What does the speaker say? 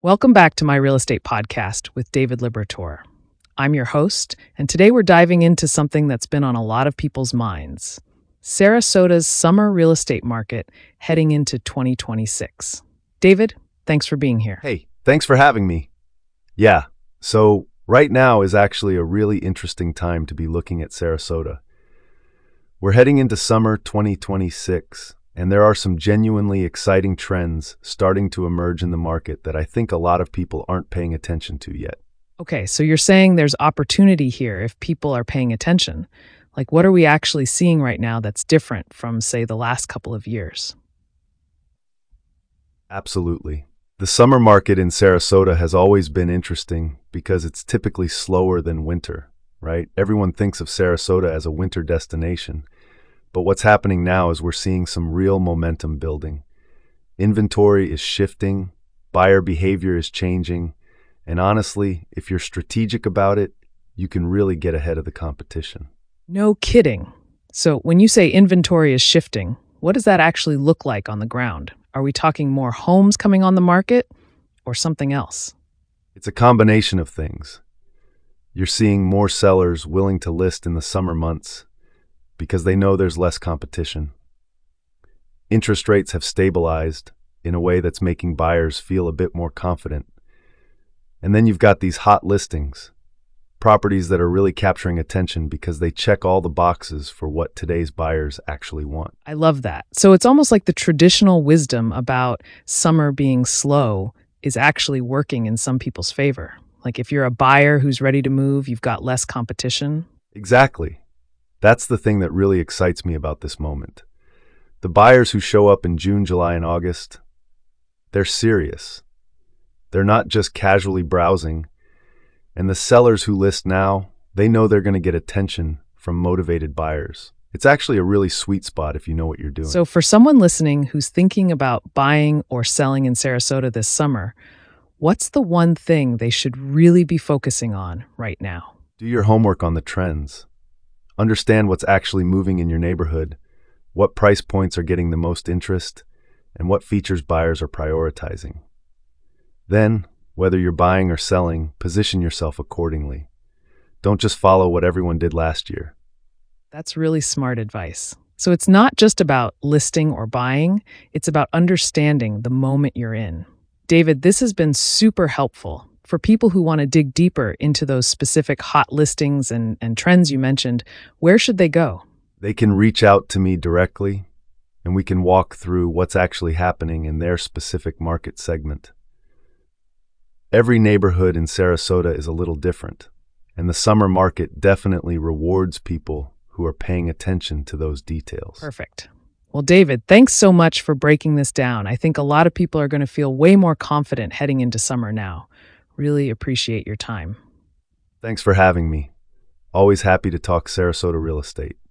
Welcome back to my real estate podcast with David Liberator. I'm your host, and today we're diving into something that's been on a lot of people's minds: Sarasota's summer real estate market heading into 2026. David, thanks for being here. Hey, thanks for having me. Yeah, so right now is actually a really interesting time to be looking at Sarasota. We're heading into summer 2026, and there are some genuinely exciting trends starting to emerge in the market that I think a lot of people aren't paying attention to yet. Okay, so you're saying there's opportunity here if people are paying attention. Like, what are we actually seeing right now that's different from, say, the last couple of years? Absolutely. The summer market in Sarasota has always been interesting because it's typically slower than winter, right? Everyone thinks of Sarasota as a winter destination, but what's happening now is we're seeing some real momentum building. Inventory is shifting, buyer behavior is changing, and honestly, if you're strategic about it, you can really get ahead of the competition. No kidding. So when you say inventory is shifting, what does that actually look like on the ground? Are we talking more homes coming on the market or something else? It's a combination of things. You're seeing more sellers willing to list in the summer months because they know there's less competition. Interest rates have stabilized in a way that's making buyers feel a bit more confident. And then you've got these hot listings, properties that are really capturing attention because they check all the boxes for what today's buyers actually want. I love that. So it's almost like the traditional wisdom about summer being slow is actually working in some people's favor. Like if you're a buyer who's ready to move, you've got less competition. Exactly. That's the thing that really excites me about this moment. The buyers who show up in June, July, and August, they're serious. They're not just casually browsing. And the sellers who list now, they know they're going to get attention from motivated buyers. It's actually a really sweet spot if you know what you're doing. So for someone listening who's thinking about buying or selling in Sarasota this summer, what's the one thing they should really be focusing on right now? Do your homework on the trends. Understand what's actually moving in your neighborhood, what price points are getting the most interest, and what features buyers are prioritizing. Then, whether you're buying or selling, position yourself accordingly. Don't just follow what everyone did last year. That's really smart advice. So it's not just about listing or buying, it's about understanding the moment you're in. David, this has been super helpful. For people who want to dig deeper into those specific hot listings and trends you mentioned, where should they go? They can reach out to me directly, and we can walk through what's actually happening in their specific market segment. Every neighborhood in Sarasota is a little different, and the summer market definitely rewards people who are paying attention to those details. Perfect. Well, David, thanks so much for breaking this down. I think a lot of people are going to feel way more confident heading into summer now. Really appreciate your time. Thanks for having me. Always happy to talk Sarasota real estate.